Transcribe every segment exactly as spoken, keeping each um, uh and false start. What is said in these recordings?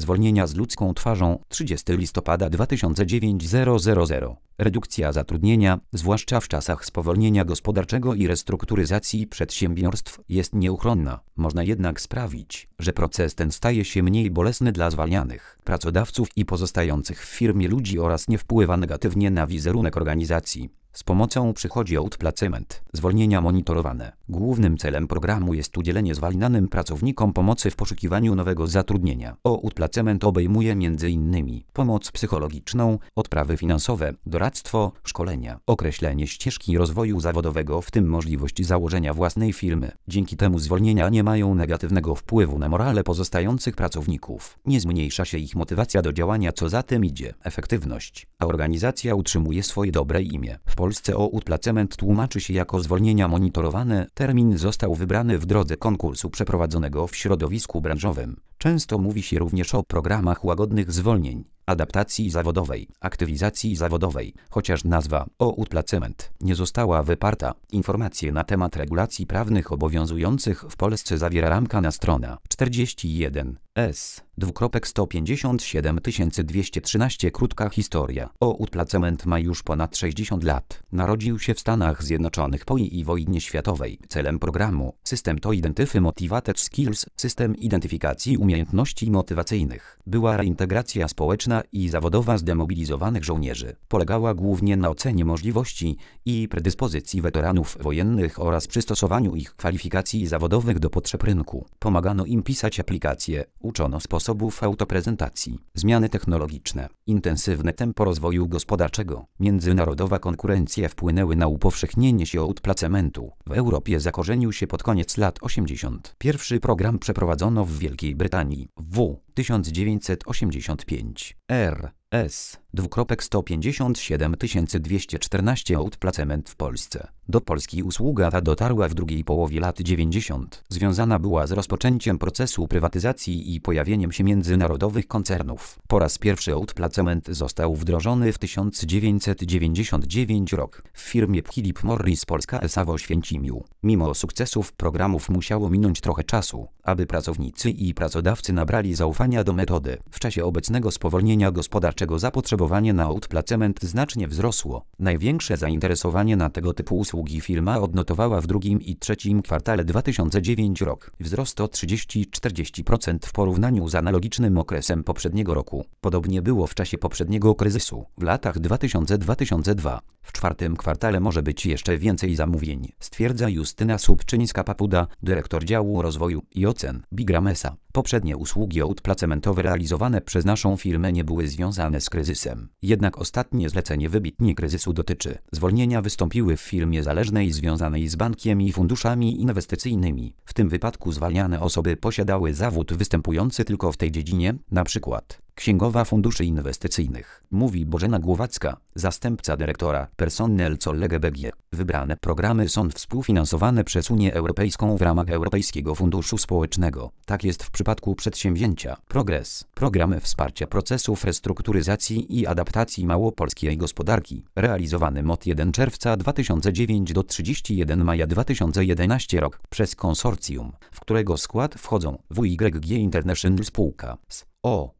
Zwolnienia z ludzką twarzą trzydziestego listopada dwa tysiące dziewiątego. Redukcja zatrudnienia, zwłaszcza w czasach spowolnienia gospodarczego i restrukturyzacji przedsiębiorstw, jest nieuchronna. Można jednak sprawić, że proces ten staje się mniej bolesny dla zwalnianych pracodawców i pozostających w firmie ludzi oraz nie wpływa negatywnie na wizerunek organizacji. Z pomocą przychodzi outplacement, zwolnienia monitorowane. Głównym celem programu jest udzielenie zwalnianym pracownikom pomocy w poszukiwaniu nowego zatrudnienia. Outplacement obejmuje m.in. pomoc psychologiczną, odprawy finansowe, doradztwo, szkolenia, określenie ścieżki rozwoju zawodowego, w tym możliwość założenia własnej firmy. Dzięki temu zwolnienia nie mają negatywnego wpływu na morale pozostających pracowników. Nie zmniejsza się ich motywacja do działania, co za tym idzie, efektywność, a organizacja utrzymuje swoje dobre imię. W Polsce outplacement tłumaczy się jako zwolnienia monitorowane. Termin został wybrany w drodze konkursu przeprowadzonego w środowisku branżowym. Często mówi się również o programach łagodnych zwolnień, adaptacji zawodowej, aktywizacji zawodowej, chociaż nazwa outplacement nie została wyparta. Informacje na temat regulacji prawnych obowiązujących w Polsce zawiera ramka strona czterdzieści jeden S sto pięćdziesiąt siedem tysięcy dwieście trzynaście. Krótka historia. Outplacement ma już ponad sześćdziesiąt lat. Narodził się w Stanach Zjednoczonych po i wojnie światowej. Celem programu system to Identify Motivated Skills, system identyfikacji umiejętności motywacyjnych. Była reintegracja społeczna i zawodowa zdemobilizowanych żołnierzy. Polegała głównie na ocenie możliwości i predyspozycji weteranów wojennych oraz przystosowaniu ich kwalifikacji zawodowych do potrzeb rynku. Pomagano im pisać aplikacje, uczono sposobów autoprezentacji. Zmiany technologiczne, intensywne tempo rozwoju gospodarczego, międzynarodowa konkurencja wpłynęły na upowszechnienie się outplacementu. W Europie zakorzenił się pod koniec lat osiemdziesiątych. Pierwszy program przeprowadzono w Wielkiej Brytanii w tysiąc dziewięćset osiemdziesiątym piątym. R S sto pięćdziesiąt siedem tysięcy dwieście czternaście. Outplacement w Polsce. Do Polski usługa ta dotarła w drugiej połowie lat dziewięćdziesiątych. Związana była z rozpoczęciem procesu prywatyzacji i pojawieniem się międzynarodowych koncernów. Po raz pierwszy outplacement został wdrożony w tysiąc dziewięćset dziewięćdziesiątym dziewiątym rok w firmie Philip Morris Polska S A w Oświęcimiu. Mimo sukcesów programów musiało minąć trochę czasu, aby pracownicy i pracodawcy nabrali zaufania do metody. W czasie obecnego spowolnienia gospodarczego zapotrzebowanie na outplacement znacznie wzrosło. Największe zainteresowanie na tego typu usługi firma odnotowała w drugim i trzecim kwartale dwa tysiące dziewiątego rok. Wzrost o trzydzieści do czterdziestu procent w porównaniu z analogicznym okresem poprzedniego roku. Podobnie było w czasie poprzedniego kryzysu, w latach dwa tysiące do dwa tysiące drugiego. W czwartym kwartale może być jeszcze więcej zamówień, stwierdza Justyna Subczyńska-Papuda, dyrektor działu rozwoju i ocen Bigram S A. Poprzednie usługi outplacementowe realizowane przez naszą firmę nie były związane z kryzysem. Jednak ostatnie zlecenie wybitnie kryzysu dotyczy. Zwolnienia wystąpiły w firmie zależnej związanej z bankiem i funduszami inwestycyjnymi. W tym wypadku zwalniane osoby posiadały zawód występujący tylko w tej dziedzinie, na przykład księgowa funduszy inwestycyjnych, mówi Bożena Głowacka, zastępca dyrektora Personel Colleague B G. Wybrane programy są współfinansowane przez Unię Europejską w ramach Europejskiego Funduszu Społecznego. Tak jest w przypadku przedsięwzięcia Progres, program wsparcia procesów restrukturyzacji i adaptacji małopolskiej gospodarki, realizowany od pierwszego czerwca dwa tysiące dziewiątego do trzydziestego pierwszego maja dwa tysiące jedenastego rok przez konsorcjum, w którego skład wchodzą W Y G International spółka z O.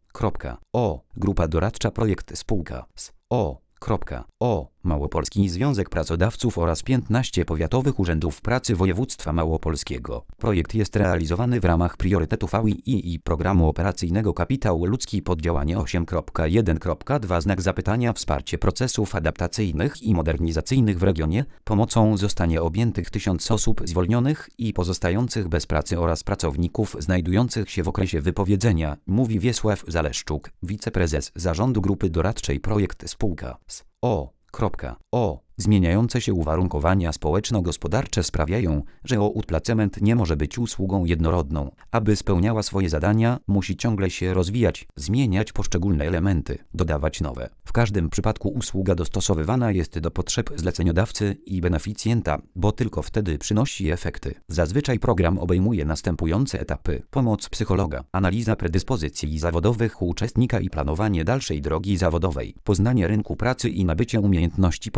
O. Grupa doradcza Projekt spółka z O. O. Małopolski Związek Pracodawców oraz piętnaście powiatowych urzędów pracy województwa małopolskiego. Projekt jest realizowany w ramach priorytetów V I i programu operacyjnego Kapitał Ludzki poddziałanie osiem jeden dwa znak zapytania wsparcie procesów adaptacyjnych i modernizacyjnych w regionie. Pomocą zostanie objętych tysiąc osób zwolnionych i pozostających bez pracy oraz pracowników znajdujących się w okresie wypowiedzenia, mówi Wiesław Zaleszczuk, wiceprezes zarządu grupy doradczej Projekt spółka z O. O. Zmieniające się uwarunkowania społeczno-gospodarcze sprawiają, że outplacement nie może być usługą jednorodną. Aby spełniała swoje zadania, musi ciągle się rozwijać, zmieniać poszczególne elementy, dodawać nowe. W każdym przypadku usługa dostosowywana jest do potrzeb zleceniodawcy i beneficjenta, bo tylko wtedy przynosi efekty. Zazwyczaj program obejmuje następujące etapy: pomoc psychologa, analiza predyspozycji zawodowych uczestnika i planowanie dalszej drogi zawodowej, poznanie rynku pracy i nabycie umiejętności poruszania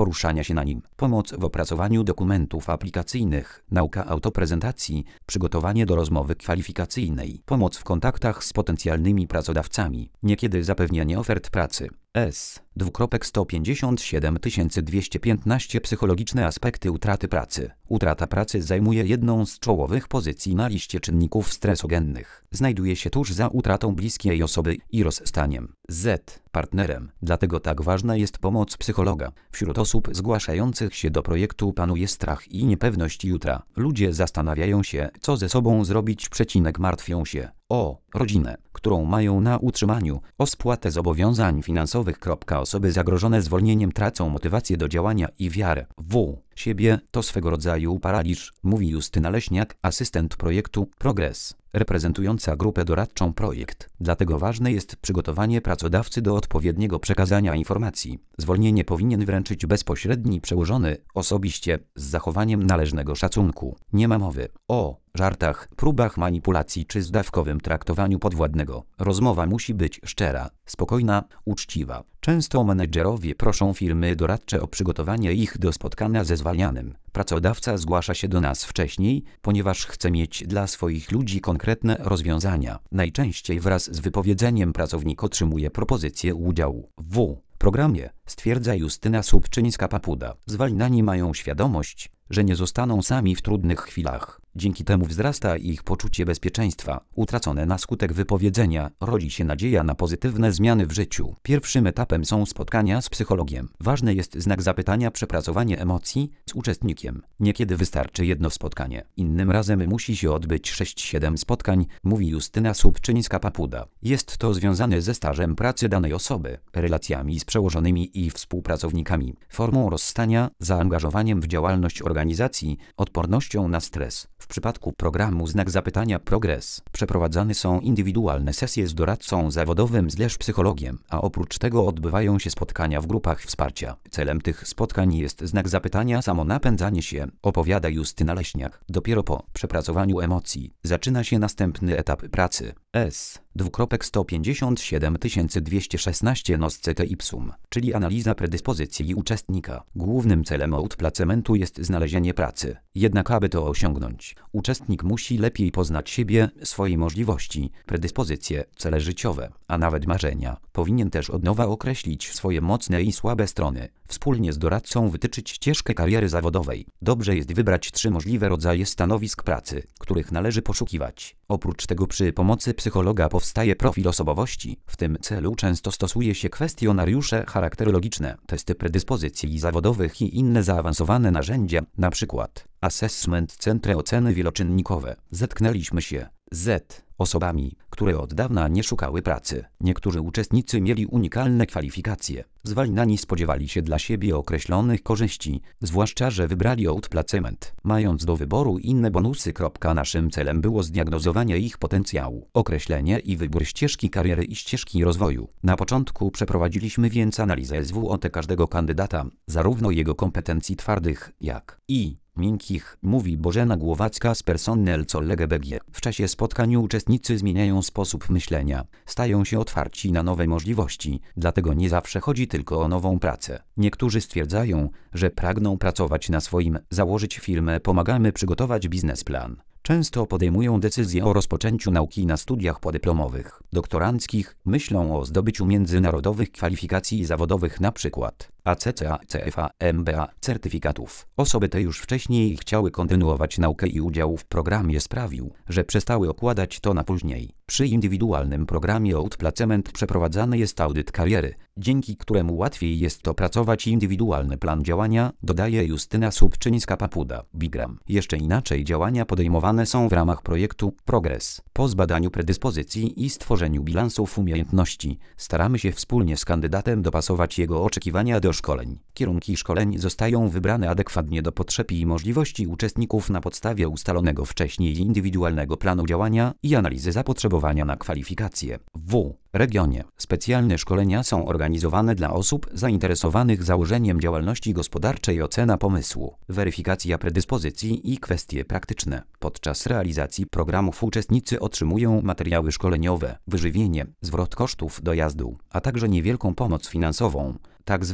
się na nim, pomoc w opracowaniu dokumentów aplikacyjnych, nauka autoprezentacji, przygotowanie do rozmowy kwalifikacyjnej, pomoc w kontaktach z potencjalnymi pracodawcami, niekiedy zapewnianie ofert pracy. S. sto pięćdziesiąt siedem tysięcy dwieście piętnaście Psychologiczne aspekty utraty pracy. Utrata pracy zajmuje jedną z czołowych pozycji na liście czynników stresogennych. Znajduje się tuż za utratą bliskiej osoby i rozstaniem z partnerem. Dlatego tak ważna jest pomoc psychologa. Wśród osób zgłaszających się do projektu panuje strach i niepewność jutra. Ludzie zastanawiają się, co ze sobą zrobić, przecinek martwią się o rodzinę, którą mają na utrzymaniu, o spłatę zobowiązań finansowych. Osoby zagrożone zwolnieniem tracą motywację do działania i wiarę w siebie. To swego rodzaju paraliż, mówi Justyna Leśniak, asystent projektu Progres, reprezentująca grupę doradczą Projekt. Dlatego ważne jest przygotowanie pracodawcy do odpowiedniego przekazania informacji. Zwolnienie powinien wręczyć bezpośredni przełożony, osobiście, z zachowaniem należnego szacunku. Nie ma mowy o żartach, próbach manipulacji czy zdawkowym traktowaniu podwładnego. Rozmowa musi być szczera, spokojna, uczciwa. Często menedżerowie proszą firmy doradcze o przygotowanie ich do spotkania ze zwalnianym. Pracodawca zgłasza się do nas wcześniej, ponieważ chce mieć dla swoich ludzi konkretne rozwiązania. Najczęściej wraz z wypowiedzeniem pracownik otrzymuje propozycję udziału w programie, stwierdza Justyna Subczyńska-Papuda. Zwalniani mają świadomość, że nie zostaną sami w trudnych chwilach. Dzięki temu wzrasta ich poczucie bezpieczeństwa. Utracone na skutek wypowiedzenia rodzi się nadzieja na pozytywne zmiany w życiu. Pierwszym etapem są spotkania z psychologiem. Ważny jest znak zapytania, przepracowanie emocji z uczestnikiem. Niekiedy wystarczy jedno spotkanie. Innym razem musi się odbyć sześć siedem spotkań, mówi Justyna Subczyńska-Papuda. Jest to związane ze stażem pracy danej osoby, relacjami z przełożonymi i współpracownikami, formą rozstania, zaangażowaniem w działalność organizacji, odpornością na stres. W przypadku programu Znak Zapytania Progres przeprowadzane są indywidualne sesje z doradcą zawodowym zleż psychologiem, a oprócz tego odbywają się spotkania w grupach wsparcia. Celem tych spotkań jest znak zapytania, samo napędzanie się, opowiada Justyna Leśniak. Dopiero po przepracowaniu emocji zaczyna się następny etap pracy. S. sto pięćdziesiąt siedem tysięcy dwieście szesnaście Noscete ipsum, czyli analiza predyspozycji uczestnika. Głównym celem outplacementu jest znalezienie pracy. Jednak aby to osiągnąć, uczestnik musi lepiej poznać siebie, swoje możliwości, predyspozycje, cele życiowe, a nawet marzenia. Powinien też od nowa określić swoje mocne i słabe strony. Wspólnie z doradcą wytyczyć ścieżkę kariery zawodowej. Dobrze jest wybrać trzy możliwe rodzaje stanowisk pracy, których należy poszukiwać. Oprócz tego przy pomocy psychologa powstaje profil osobowości. W tym celu często stosuje się kwestionariusze charakterologiczne, testy predyspozycji zawodowych i inne zaawansowane narzędzia, np. Assessment Centre Oceny Wieloczynnikowe. Zetknęliśmy się z osobami, które od dawna nie szukały pracy. Niektórzy uczestnicy mieli unikalne kwalifikacje. Zwalniani spodziewali się dla siebie określonych korzyści, zwłaszcza że wybrali outplacement, mając do wyboru inne bonusy. Naszym celem było zdiagnozowanie ich potencjału, określenie i wybór ścieżki kariery i ścieżki rozwoju. Na początku przeprowadziliśmy więc analizę S W O T każdego kandydata, zarówno jego kompetencji twardych, jak i miękkich, mówi Bożena Głowacka z Personel College B G. W czasie spotkań uczestnicy zmieniają sposób myślenia, stają się otwarci na nowe możliwości, dlatego nie zawsze chodzi tylko o nową pracę. Niektórzy stwierdzają, że pragną pracować na swoim, założyć firmę, pomagamy przygotować biznesplan. Często podejmują decyzję o rozpoczęciu nauki na studiach podyplomowych, doktoranckich, myślą o zdobyciu międzynarodowych kwalifikacji zawodowych, np. A C C A, C F A, M B A, certyfikatów. Osoby te już wcześniej chciały kontynuować naukę i udział w programie sprawił, że przestały odkładać to na później. Przy indywidualnym programie outplacement przeprowadzany jest audyt kariery, dzięki któremu łatwiej jest opracować indywidualny plan działania, dodaje Justyna Subczyńska-Papuda. Bigram. Jeszcze inaczej działania podejmowane są w ramach projektu Progres. Po zbadaniu predyspozycji i stworzeniu bilansów umiejętności, staramy się wspólnie z kandydatem dopasować jego oczekiwania do szkoleń. Kierunki szkoleń zostają wybrane adekwatnie do potrzeb i możliwości uczestników na podstawie ustalonego wcześniej indywidualnego planu działania i analizy zapotrzebowania na kwalifikacje. W regionie specjalne szkolenia są organizowane dla osób zainteresowanych założeniem działalności gospodarczej, ocena pomysłu, weryfikacja predyspozycji i kwestie praktyczne. Podczas realizacji programów uczestnicy otrzymują materiały szkoleniowe, wyżywienie, zwrot kosztów dojazdu, a także niewielką pomoc finansową, tak zwany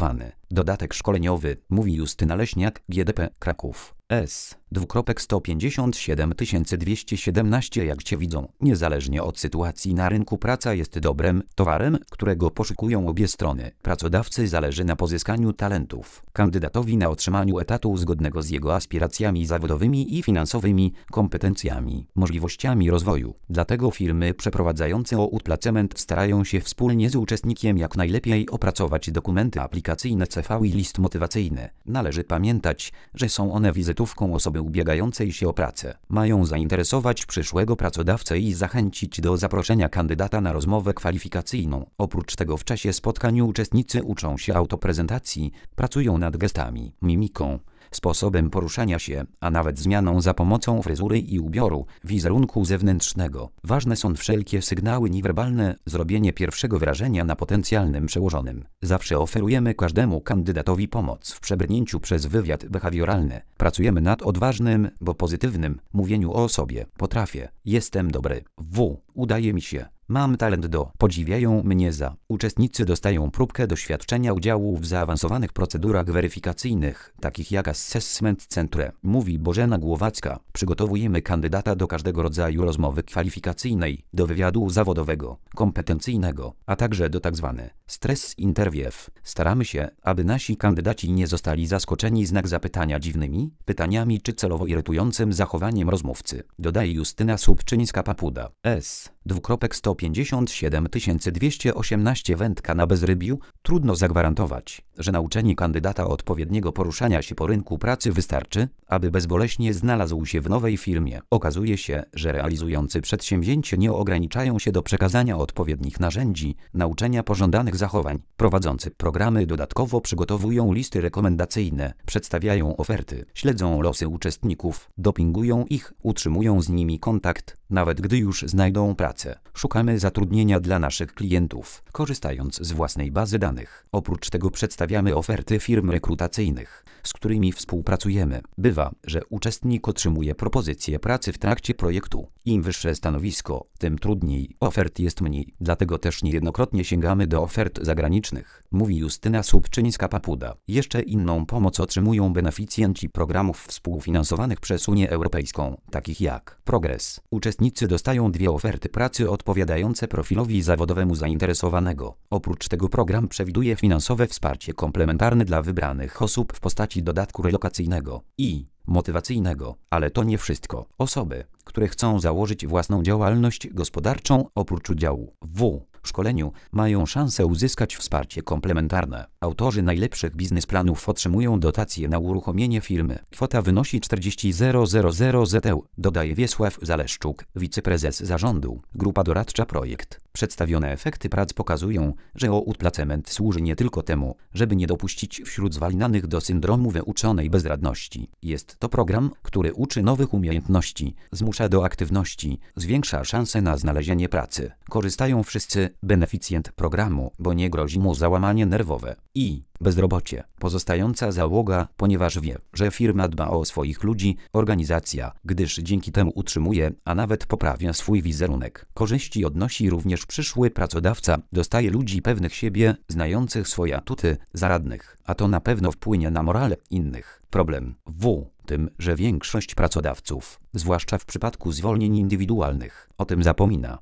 Dodatek szkoleniowy, mówi Justyna Leśniak, G D P, Kraków. S. Dwukropek sto pięćdziesiąt siedem tysięcy dwieście siedemnaście. Jak Cię widzą, niezależnie od sytuacji na rynku, praca jest dobrem towarem, którego poszukują obie strony. Pracodawcy zależy na pozyskaniu talentów, kandydatowi na otrzymaniu etatu zgodnego z jego aspiracjami zawodowymi i finansowymi, kompetencjami, możliwościami rozwoju. Dlatego firmy przeprowadzające outplacement starają się wspólnie z uczestnikiem jak najlepiej opracować dokumenty aplikacyjne, C V i list motywacyjny. Należy pamiętać, że są one wizytówką osoby ubiegającej się o pracę. Mają zainteresować przyszłego pracodawcę i zachęcić do zaproszenia kandydata na rozmowę kwalifikacyjną. Oprócz tego w czasie spotkań uczestnicy uczą się autoprezentacji, pracują nad gestami, mimiką, sposobem poruszania się, a nawet zmianą za pomocą fryzury i ubioru, wizerunku zewnętrznego. Ważne są wszelkie sygnały niewerbalne, zrobienie pierwszego wrażenia na potencjalnym przełożonym. Zawsze oferujemy każdemu kandydatowi pomoc w przebrnięciu przez wywiad behawioralny. Pracujemy nad odważnym, bo pozytywnym mówieniu o sobie. Potrafię, jestem dobry, w, udaje mi się. Mam talent do, podziwiają mnie za. Uczestnicy dostają próbkę doświadczenia udziału w zaawansowanych procedurach weryfikacyjnych, takich jak Assessment Centre, mówi Bożena Głowacka. Przygotowujemy kandydata do każdego rodzaju rozmowy kwalifikacyjnej, do wywiadu zawodowego, kompetencyjnego, a także do tzw. Stress Interview. Staramy się, aby nasi kandydaci nie zostali zaskoczeni znak zapytania dziwnymi pytaniami czy celowo irytującym zachowaniem rozmówcy, dodaje Justyna Subczyńska-Papuda. S. Dwukropek sto pięćdziesiąt siedem tysięcy dwieście osiemnaście. Wędka na bezrybiu. Trudno zagwarantować, że nauczenie kandydata odpowiedniego poruszania się po rynku pracy wystarczy, aby bezboleśnie znalazł się w nowej firmie. Okazuje się, że realizujący przedsięwzięcie nie ograniczają się do przekazania odpowiednich narzędzi, nauczenia pożądanych zachowań. Prowadzący programy dodatkowo przygotowują listy rekomendacyjne, przedstawiają oferty, śledzą losy uczestników, dopingują ich, utrzymują z nimi kontakt, nawet gdy już znajdą pracę. Szukamy zatrudnienia dla naszych klientów, korzystając z własnej bazy danych. Oprócz tego przedstawiamy oferty firm rekrutacyjnych, z którymi współpracujemy. Bywa, że uczestnik otrzymuje propozycję pracy w trakcie projektu. Im wyższe stanowisko, tym trudniej, ofert jest mniej. Dlatego też niejednokrotnie sięgamy do ofert zagranicznych, mówi Justyna Subczyńska-Papuda. Jeszcze inną pomoc otrzymują beneficjenci programów współfinansowanych przez Unię Europejską, takich jak Progres. Uczestnicy dostają dwie oferty pracy odpowiadające profilowi zawodowemu zainteresowanego. Oprócz tego program przewiduje finansowe wsparcie komplementarne dla wybranych osób w postaci dodatku relokacyjnego i motywacyjnego, ale to nie wszystko. Osoby, które chcą założyć własną działalność gospodarczą, oprócz udziału w szkoleniu, mają szansę uzyskać wsparcie komplementarne. Autorzy najlepszych biznesplanów otrzymują dotacje na uruchomienie firmy. Kwota wynosi czterdzieści tysięcy złotych, dodaje Wiesław Zaleszczuk, wiceprezes zarządu, grupa doradcza Projekt. Przedstawione efekty prac pokazują, że outplacement służy nie tylko temu, żeby nie dopuścić wśród zwalnianych do syndromu wyuczonej bezradności. Jest to program, który uczy nowych umiejętności, zmusza do aktywności, zwiększa szanse na znalezienie pracy. Korzystają wszyscy. Beneficjent programu, bo nie grozi mu załamanie nerwowe i bezrobocie. Pozostająca załoga, ponieważ wie, że firma dba o swoich ludzi, organizacja, gdyż dzięki temu utrzymuje, a nawet poprawia swój wizerunek. Korzyści odnosi również przyszły pracodawca, dostaje ludzi pewnych siebie, znających swoje atuty, zaradnych, a to na pewno wpłynie na morale innych. Problem w tym, że większość pracodawców, zwłaszcza w przypadku zwolnień indywidualnych, o tym zapomina.